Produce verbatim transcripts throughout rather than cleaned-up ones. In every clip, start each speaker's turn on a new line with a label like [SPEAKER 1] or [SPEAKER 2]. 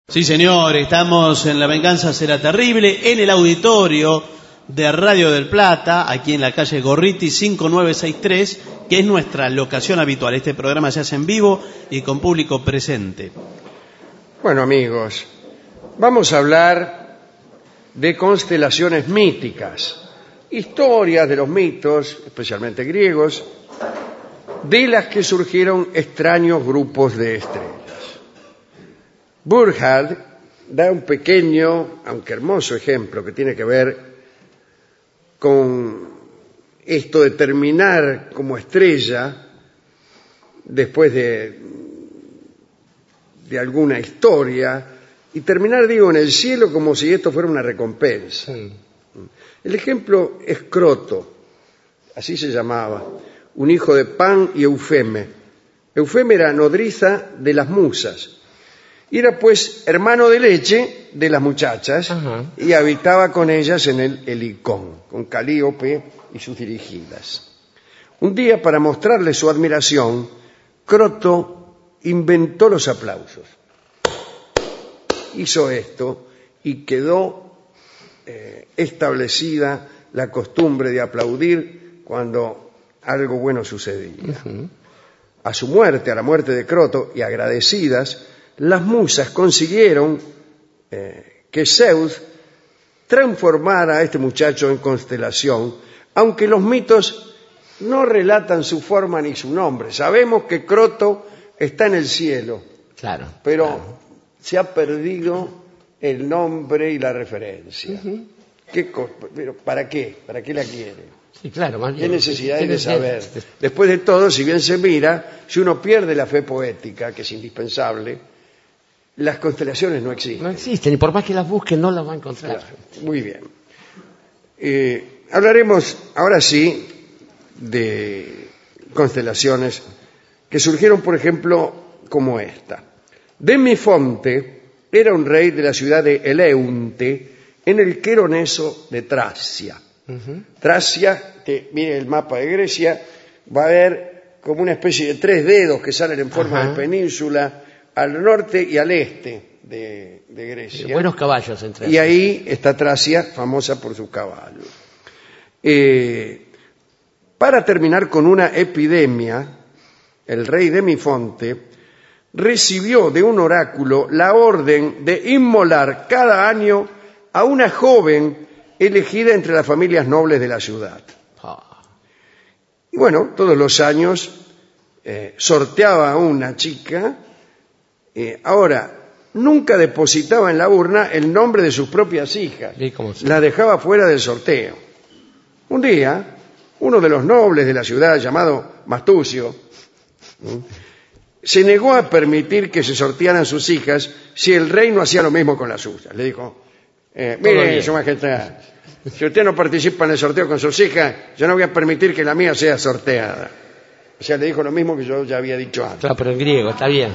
[SPEAKER 1] Sí, señor, estamos en La Venganza Será Terrible, en el auditorio de Radio del Plata, aquí en la calle Gorriti cinco nueve seis tres, que es nuestra locación habitual. Este programa se hace en vivo y con público presente.
[SPEAKER 2] Bueno, amigos, vamos a hablar de constelaciones míticas, historias de los mitos, especialmente griegos, de las que surgieron extraños grupos de estrellas. Burckhardt da un pequeño, aunque hermoso ejemplo que tiene que ver con esto de terminar como estrella después de, de alguna historia y terminar, digo, en el cielo como si esto fuera una recompensa. Sí. El ejemplo es Croto, así se llamaba, un hijo de Pan y Eufeme. Eufeme era nodriza de las musas. Y era pues hermano de leche de las muchachas. Ajá. Y habitaba con ellas en el Helicón, con Calíope y sus dirigidas. Un día, para mostrarle su admiración, Croto inventó los aplausos. Hizo esto y quedó eh, establecida la costumbre de aplaudir cuando algo bueno sucedía. Uh-huh. A su muerte, a la muerte de Croto, y agradecidas, las musas consiguieron eh, que Zeus transformara a este muchacho en constelación, aunque los mitos no relatan su forma ni su nombre. Sabemos que Croto está en el cielo, claro, pero claro. se ha perdido el nombre y la referencia. Uh-huh. ¿Qué co- pero ¿Para qué? ¿Para qué la quiere?
[SPEAKER 3] Sí, claro, más bien.
[SPEAKER 2] ¿Qué necesidad hay de saber? Después de todo, si bien se mira, si uno pierde la fe poética, que es indispensable, las constelaciones no existen.
[SPEAKER 3] No existen, y por más que las busquen, no las va a encontrar.
[SPEAKER 2] Claro, muy bien. Eh, hablaremos ahora sí de constelaciones que surgieron, por ejemplo, como esta. Demifonte era un rey de la ciudad de Eleunte, en el Queroneso de Tracia. Uh-huh. Tracia, que mire el mapa de Grecia, va a ver como una especie de tres dedos que salen en forma uh-huh. de península al norte y al este de, de Grecia.
[SPEAKER 3] De buenos caballos entre
[SPEAKER 2] Y ahí está Tracia, famosa por sus caballos. Eh, para terminar con una epidemia, el rey Demifonte recibió de un oráculo la orden de inmolar cada año a una joven elegida entre las familias nobles de la ciudad. Y bueno, todos los años eh, sorteaba a una chica. Eh, ahora, nunca depositaba en la urna el nombre de sus propias hijas. La dejaba fuera del sorteo. Un día, uno de los nobles de la ciudad, llamado Mastucio, ¿sí?, se negó a permitir que se sortearan sus hijas si el rey no hacía lo mismo con las suyas. Le dijo, eh, mire, su majestad, si usted no participa en el sorteo con sus hijas, yo no voy a permitir que la mía sea sorteada. O sea, le dijo lo mismo que yo ya había dicho antes.
[SPEAKER 3] Claro, pero en griego, está bien.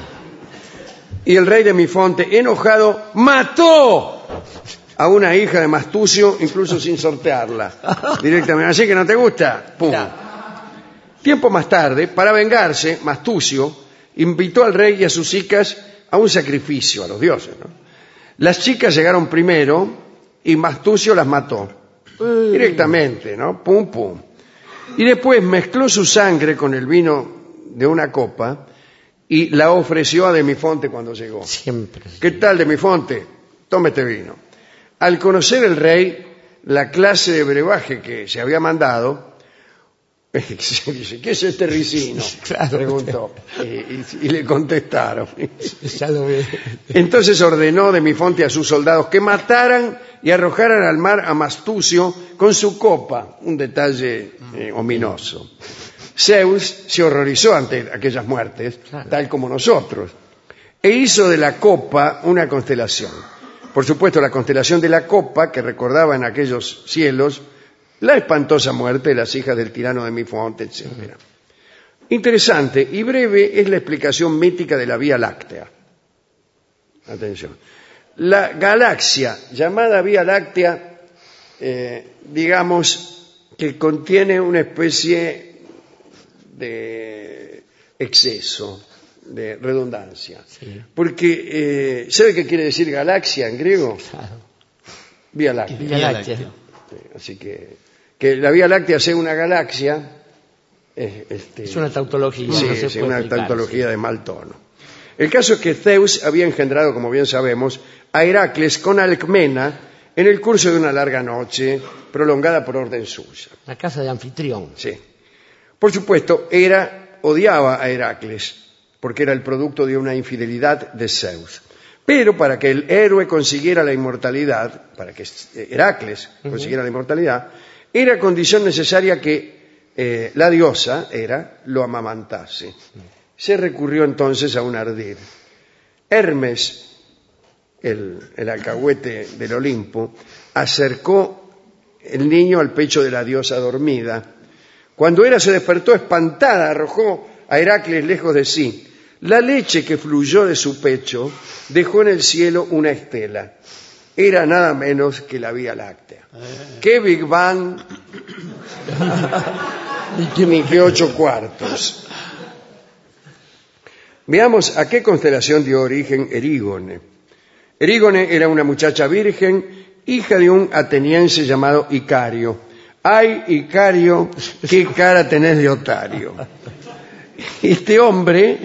[SPEAKER 2] Y el rey Demifonte, enojado, mató a una hija de Mastucio, incluso sin sortearla directamente. Así que no te gusta, ¡pum! Ya. Tiempo más tarde, para vengarse, Mastucio invitó al rey y a sus hijas a un sacrificio a los dioses, ¿no? Las chicas llegaron primero y Mastucio las mató directamente, ¿no? Pum, pum. Y después mezcló su sangre con el vino de una copa y la ofreció a Demifonte cuando llegó.
[SPEAKER 3] Siempre.
[SPEAKER 2] ¿Qué tal, Demifonte? Tome este vino. Al conocer el rey la clase de brebaje que se había mandado, dice, ¿qué es este ricino? Claro, preguntó. Y, y, y le contestaron.
[SPEAKER 3] Ya lo ve.
[SPEAKER 2] Entonces ordenó Demifonte a sus soldados que mataran y arrojaran al mar a Mastucio con su copa. Un detalle eh, ominoso. Zeus se horrorizó ante aquellas muertes, claro, tal como nosotros, e hizo de la copa una constelación. Por supuesto, la constelación de la copa, que recordaba en aquellos cielos la espantosa muerte de las hijas del tirano Demifonte, etcétera. Interesante y breve es la explicación mítica de la Vía Láctea. Atención. La galaxia llamada Vía Láctea, eh, digamos que contiene una especie de exceso. de redundancia.
[SPEAKER 3] Sí.
[SPEAKER 2] Porque, eh, ¿sabe qué quiere decir galaxia en griego?
[SPEAKER 3] Claro.
[SPEAKER 2] Vía Láctea.
[SPEAKER 3] Vía Láctea.
[SPEAKER 2] Sí, así que, que la Vía Láctea sea una galaxia es, este,
[SPEAKER 3] Es una tautología.
[SPEAKER 2] sí,
[SPEAKER 3] no se
[SPEAKER 2] sí,
[SPEAKER 3] puede
[SPEAKER 2] una
[SPEAKER 3] explicar,
[SPEAKER 2] tautología
[SPEAKER 3] sí.
[SPEAKER 2] de mal tono. El caso es que Zeus había engendrado, como bien sabemos, a Heracles con Alcmena en el curso de una larga noche prolongada por orden suya.
[SPEAKER 3] La casa de anfitrión.
[SPEAKER 2] Sí. Por supuesto, Hera odiaba a Heracles porque era el producto de una infidelidad de Zeus. Pero para que el héroe consiguiera la inmortalidad, para que Heracles consiguiera uh-huh. la inmortalidad, era condición necesaria que eh, la diosa, Hera, lo amamantase. Se recurrió entonces a un ardid. Hermes, el, el alcahuete del Olimpo, acercó el niño al pecho de la diosa dormida. Cuando Hera se despertó espantada, arrojó a Heracles lejos de sí. La leche que fluyó de su pecho dejó en el cielo una estela. Era nada menos que la Vía Láctea. ¡Qué Big Bang! Ni qué ocho cuartos. Veamos a qué constelación dio origen Erígone. Erígone era una muchacha virgen, hija de un ateniense llamado Icario. ¡Ay, Icario, qué cara tenés de otario! Este hombre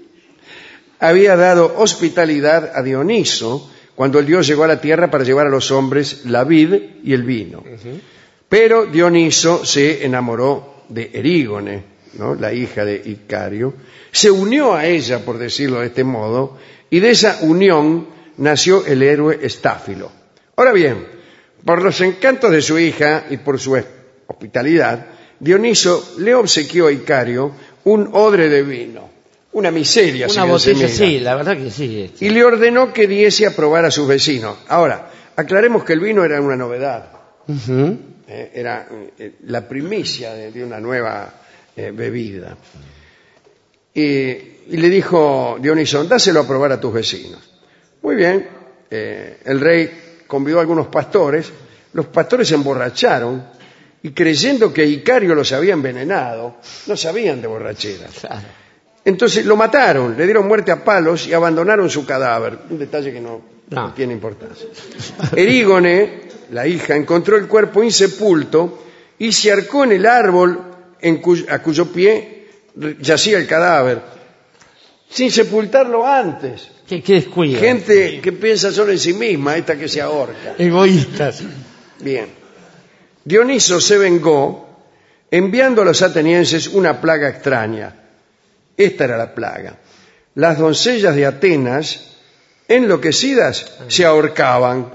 [SPEAKER 2] había dado hospitalidad a Dioniso cuando el dios llegó a la tierra para llevar a los hombres la vid y el vino. Uh-huh. Pero Dioniso se enamoró de Erígone, ¿no? La hija de Icario, se unió a ella, por decirlo de este modo, y de esa unión nació el héroe Estáfilo. Ahora bien, por los encantos de su hija y por su hospitalidad, Dioniso le obsequió a Icario un odre de vino. Una miseria.
[SPEAKER 3] Una botella, sí, la verdad que sí.
[SPEAKER 2] Y le ordenó que diese a probar a sus vecinos. Ahora, aclaremos que el vino era una novedad. Uh-huh. Eh, era eh, la primicia de, de una nueva eh, bebida. Y, y le dijo Dioniso, dáselo a probar a tus vecinos. Muy bien, eh, el rey convidó a algunos pastores. Los pastores se emborracharon y creyendo que Icario los había envenenado, no sabían de borrachera.
[SPEAKER 3] Claro.
[SPEAKER 2] Entonces lo mataron, le dieron muerte a palos y abandonaron su cadáver. Un detalle que no, no. no tiene importancia. Erígone, la hija, encontró el cuerpo insepulto y se arcó en el árbol en cuyo, a cuyo pie yacía el cadáver, sin sepultarlo antes.
[SPEAKER 3] ¿Qué, qué descuido?
[SPEAKER 2] Gente que piensa solo en sí misma, esta que se ahorca.
[SPEAKER 3] Egoístas.
[SPEAKER 2] Bien. Dioniso se vengó enviando a los atenienses una plaga extraña. Esta era la plaga. Las doncellas de Atenas, enloquecidas, se ahorcaban.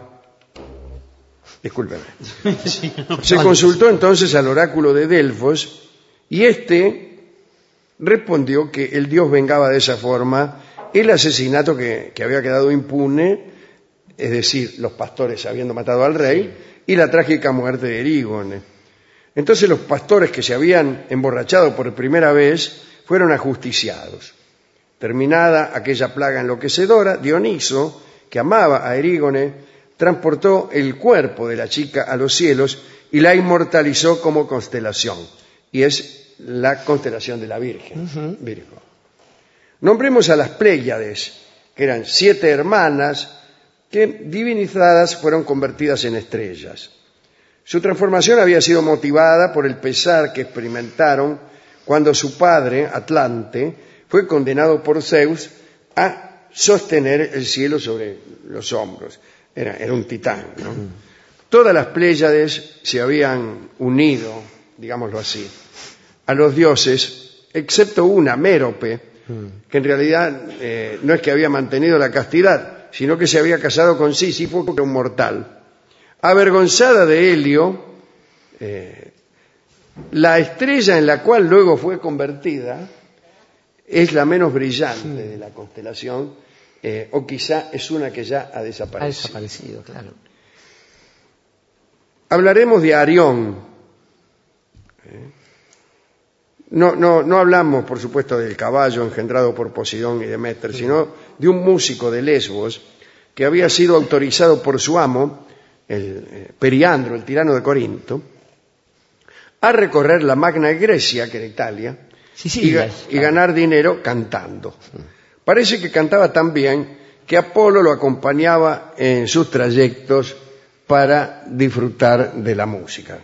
[SPEAKER 2] Discúlpeme. Sí, no, se consultó entonces al oráculo de Delfos y éste respondió que el dios vengaba de esa forma el asesinato que, que había quedado impune, es decir, los pastores habiendo matado al rey, y la trágica muerte de Erígone. Entonces los pastores que se habían emborrachado por primera vez fueron ajusticiados. Terminada aquella plaga enloquecedora, Dioniso, que amaba a Erígone, transportó el cuerpo de la chica a los cielos y la inmortalizó como constelación. Y es la constelación de la Virgen. Uh-huh. Virgo. Nombremos a las Pléyades, que eran siete hermanas que, divinizadas, fueron convertidas en estrellas. Su transformación había sido motivada por el pesar que experimentaron cuando su padre, Atlante, fue condenado por Zeus a sostener el cielo sobre los hombros. Era, era un titán, ¿no? Mm. Todas las Pléyades se habían unido, digámoslo así, a los dioses, excepto una, Mérope, mm. que en realidad eh, no es que había mantenido la castidad, sino que se había casado con Sísifo, que era un mortal. Avergonzada de Helio, eh, la estrella en la cual luego fue convertida es la menos brillante sí. de la constelación, eh, o quizá es una que ya ha desaparecido.
[SPEAKER 3] Ha desaparecido, claro.
[SPEAKER 2] Hablaremos de Arión. ¿Eh? No, no, no hablamos, por supuesto, del caballo engendrado por Poseidón y Deméter, sí. sino de un músico de Lesbos que había sido autorizado por su amo, el eh, Periandro, el tirano de Corinto, a recorrer la Magna Grecia, que era Italia,
[SPEAKER 3] sí, sí,
[SPEAKER 2] y, y ganar dinero cantando. Parece que cantaba tan bien que Apolo lo acompañaba en sus trayectos para disfrutar de la música.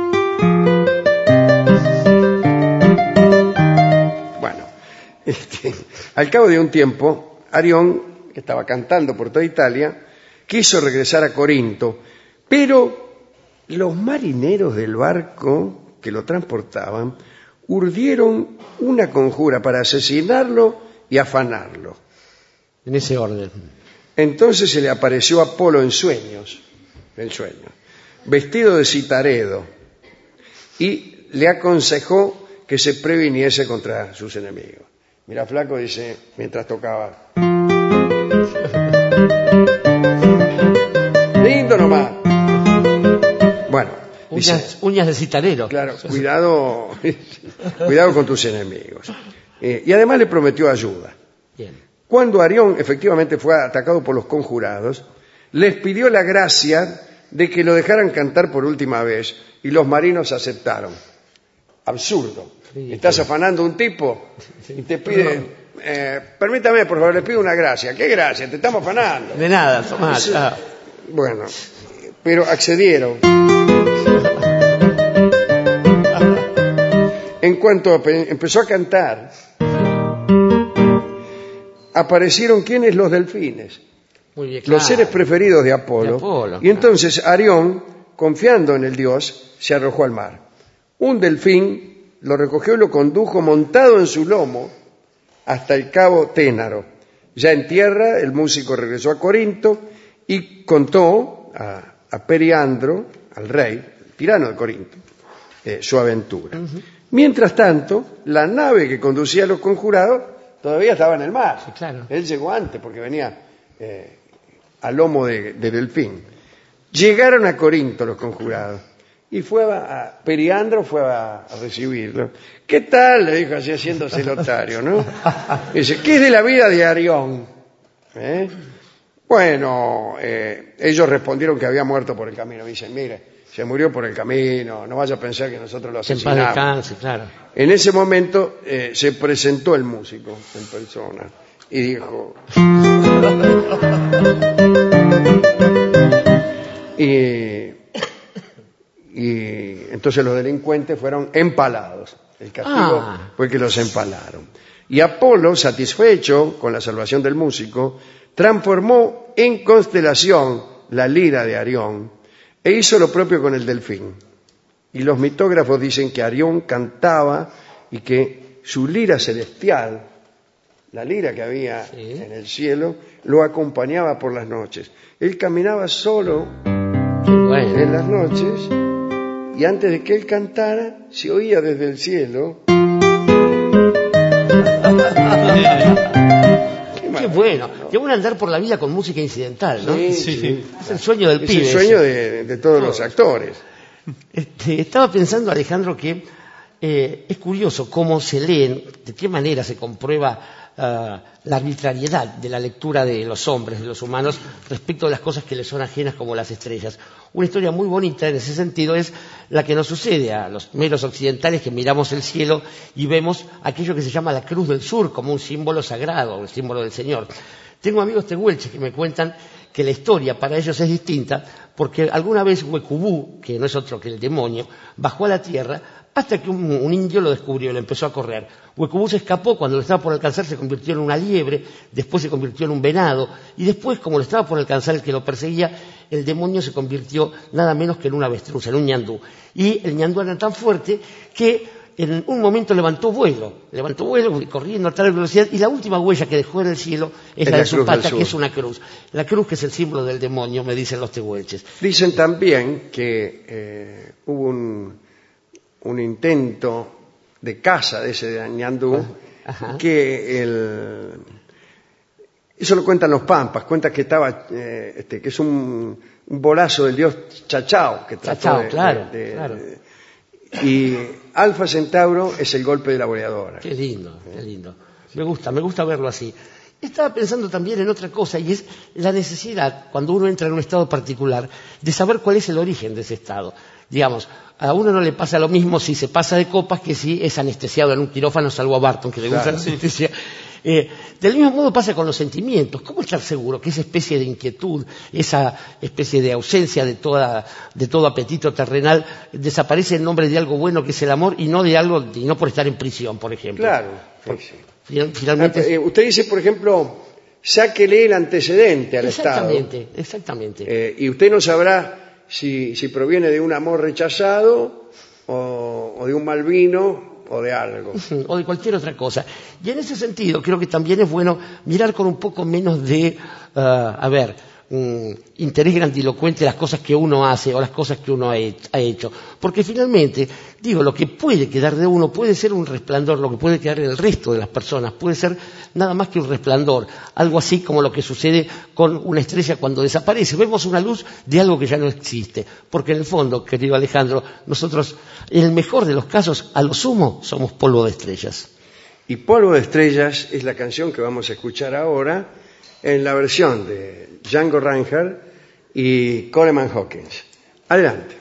[SPEAKER 2] Bueno, este, al cabo de un tiempo, Arión, que estaba cantando por toda Italia, quiso regresar a Corinto, pero los marineros del barco que lo transportaban urdieron una conjura para asesinarlo y afanarlo.
[SPEAKER 3] En ese orden.
[SPEAKER 2] Entonces se le apareció Apolo en sueños, en sueños, vestido de citaredo, y le aconsejó que se previniese contra sus enemigos. Mira, flaco, dice, mientras tocaba. Lindo nomás. Bueno, dice,
[SPEAKER 3] Uñas, uñas de citarero.
[SPEAKER 2] claro, cuidado, cuidado con tus enemigos. Eh, y además le prometió ayuda.
[SPEAKER 3] Bien.
[SPEAKER 2] Cuando Arión efectivamente fue atacado por los conjurados, les pidió la gracia de que lo dejaran cantar por última vez y los marinos aceptaron. Absurdo.
[SPEAKER 3] Sí,
[SPEAKER 2] Estás
[SPEAKER 3] sí.
[SPEAKER 2] afanando a un tipo y te pide, eh, permítame, por favor, le pido una gracia. ¿Qué gracia? Te estamos afanando.
[SPEAKER 3] De nada, tomá.
[SPEAKER 2] Sí.
[SPEAKER 3] Ah.
[SPEAKER 2] Bueno, pero accedieron. En cuanto empezó a cantar, aparecieron ¿quiénes? Los delfines,
[SPEAKER 3] Muy bien, claro.
[SPEAKER 2] los seres preferidos de Apolo.
[SPEAKER 3] De Apolo,
[SPEAKER 2] y entonces Arión, confiando en el dios, se arrojó al mar. Un delfín lo recogió y lo condujo montado en su lomo hasta el cabo Ténaro. Ya en tierra, el músico regresó a Corinto y contó a, a Periandro, al rey, el tirano de Corinto, eh, su aventura. Uh-huh. Mientras tanto, la nave que conducía a los conjurados todavía estaba en el mar.
[SPEAKER 3] Sí, claro.
[SPEAKER 2] Él llegó antes porque venía eh, al lomo de, de delfín. Llegaron a Corinto los conjurados y fue a, a Periandro fue a, a recibirlo. ¿Qué tal? Le dijo así haciéndose lotario, ¿no? Dice, ¿qué es de la vida de Arión? ¿Eh? Bueno, eh, ellos respondieron que había muerto por el camino. Dicen, mire, se murió por el camino, no vaya a pensar que nosotros lo asesinamos.
[SPEAKER 3] En paz descanse, claro.
[SPEAKER 2] En ese momento eh, se presentó el músico en persona y dijo... y, y entonces los delincuentes fueron empalados. El castigo
[SPEAKER 3] Ah.
[SPEAKER 2] fue que los empalaron. Y Apolo, satisfecho con la salvación del músico, transformó en constelación la lira de Arión e hizo lo propio con el delfín. Y los mitógrafos dicen que Arión cantaba y que su lira celestial, la lira que había sí. en el cielo, lo acompañaba por las noches. Él caminaba solo bueno. en las noches y antes de que él cantara, se oía desde el cielo.
[SPEAKER 3] Qué bueno. Qué bueno andar por la vida con música incidental, ¿no?
[SPEAKER 2] Sí, sí. sí.
[SPEAKER 3] Es el sueño del
[SPEAKER 2] es
[SPEAKER 3] pibe.
[SPEAKER 2] Es el sueño de, de todos los actores.
[SPEAKER 3] Este, estaba pensando, Alejandro, que eh, es curioso cómo se leen, de qué manera se comprueba uh, la arbitrariedad de la lectura de los hombres, de los humanos, respecto de las cosas que les son ajenas como las estrellas. Una historia muy bonita en ese sentido es la que nos sucede a los meros occidentales que miramos el cielo y vemos aquello que se llama la Cruz del Sur como un símbolo sagrado, un símbolo del Señor. Tengo amigos tehuelches que me cuentan que la historia para ellos es distinta porque alguna vez Huecubú, que no es otro que el demonio, bajó a la tierra hasta que un, un indio lo descubrió y lo empezó a correr. Huecubú se escapó, cuando lo estaba por alcanzar se convirtió en una liebre, después se convirtió en un venado y después, como lo estaba por alcanzar el que lo perseguía, el demonio se convirtió nada menos que en un avestruz, en un ñandú. Y el ñandú era tan fuerte que en un momento levantó vuelo, levantó vuelo corriendo a tal velocidad y la última huella que dejó en el cielo es, es la de su pata, que es una cruz. La cruz que es el símbolo del demonio, me dicen los tehuelches.
[SPEAKER 2] Dicen también que eh, hubo un, un intento de caza de ese ñandú, Ajá. que el... Eso lo cuentan los pampas, cuentan que estaba, eh, este, que es un, un bolazo del dios Chachao, que trató
[SPEAKER 3] Chachao,
[SPEAKER 2] de,
[SPEAKER 3] claro,
[SPEAKER 2] de, de,
[SPEAKER 3] claro.
[SPEAKER 2] De, y Alfa Centauro es el golpe de la boleadora.
[SPEAKER 3] Qué lindo, qué lindo. Me gusta, me gusta verlo así. Estaba pensando también en otra cosa y es la necesidad, cuando uno entra en un estado particular, de saber cuál es el origen de ese estado. Digamos, a uno no le pasa lo mismo si se pasa de copas que si es anestesiado en un quirófano, salvo a Barton, que le gusta
[SPEAKER 2] claro.
[SPEAKER 3] la anestesia. Eh, del mismo modo pasa con los sentimientos. ¿Cómo estar seguro que esa especie de inquietud, esa especie de ausencia de, toda, de todo apetito terrenal desaparece en nombre de algo bueno que es el amor y no de algo, y no por estar en prisión, por ejemplo?
[SPEAKER 2] Claro. Sí, sí.
[SPEAKER 3] Finalmente,
[SPEAKER 2] eh, usted dice, por ejemplo, sáquele el antecedente al
[SPEAKER 3] exactamente,
[SPEAKER 2] Estado.
[SPEAKER 3] Exactamente.
[SPEAKER 2] Eh, y usted no sabrá si, si proviene de un amor rechazado o, o de un mal vino o de algo.
[SPEAKER 3] O de cualquier otra cosa. Y en ese sentido creo que también es bueno mirar con un poco menos de, uh, a ver, um, interés grandilocuente las cosas que uno hace o las cosas que uno ha hecho. Porque finalmente, digo, lo que puede quedar de uno puede ser un resplandor, lo que puede quedar en el resto de las personas puede ser nada más que un resplandor, algo así como lo que sucede con una estrella cuando desaparece. Vemos una luz de algo que ya no existe, porque en el fondo, querido Alejandro, nosotros, en el mejor de los casos, a lo sumo, somos polvo de estrellas.
[SPEAKER 2] Y Polvo de Estrellas es la canción que vamos a escuchar ahora en la versión de Django Reinhardt y Coleman Hawkins. Adelante.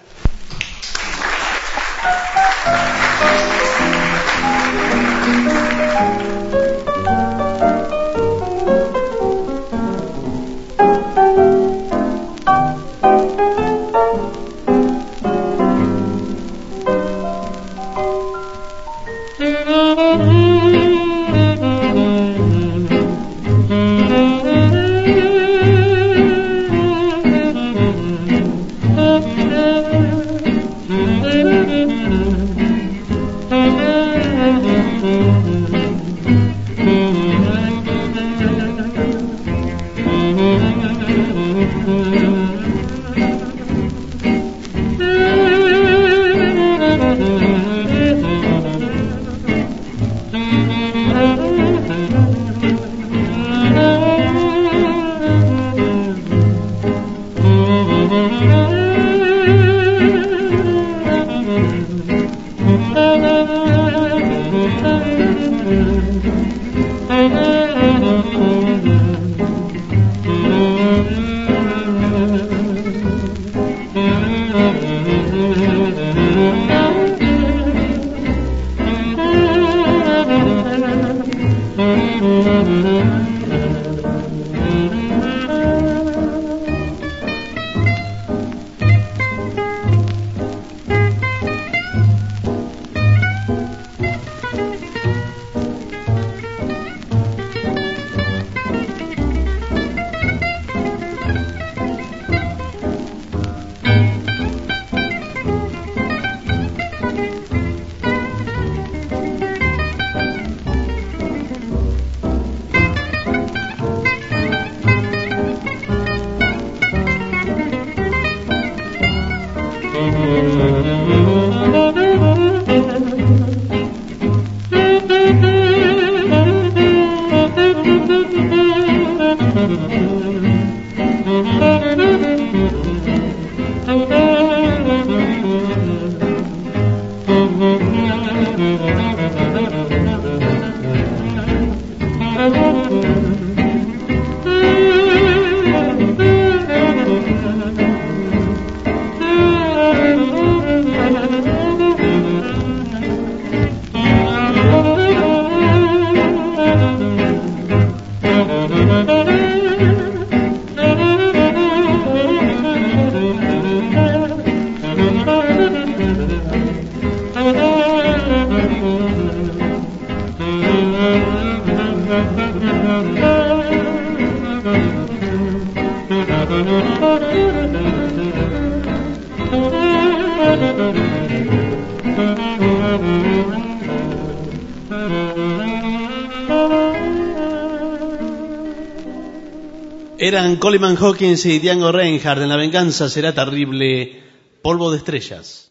[SPEAKER 1] Eran Coleman Hawkins y Django Reinhardt en La venganza será terrible, Polvo de Estrellas.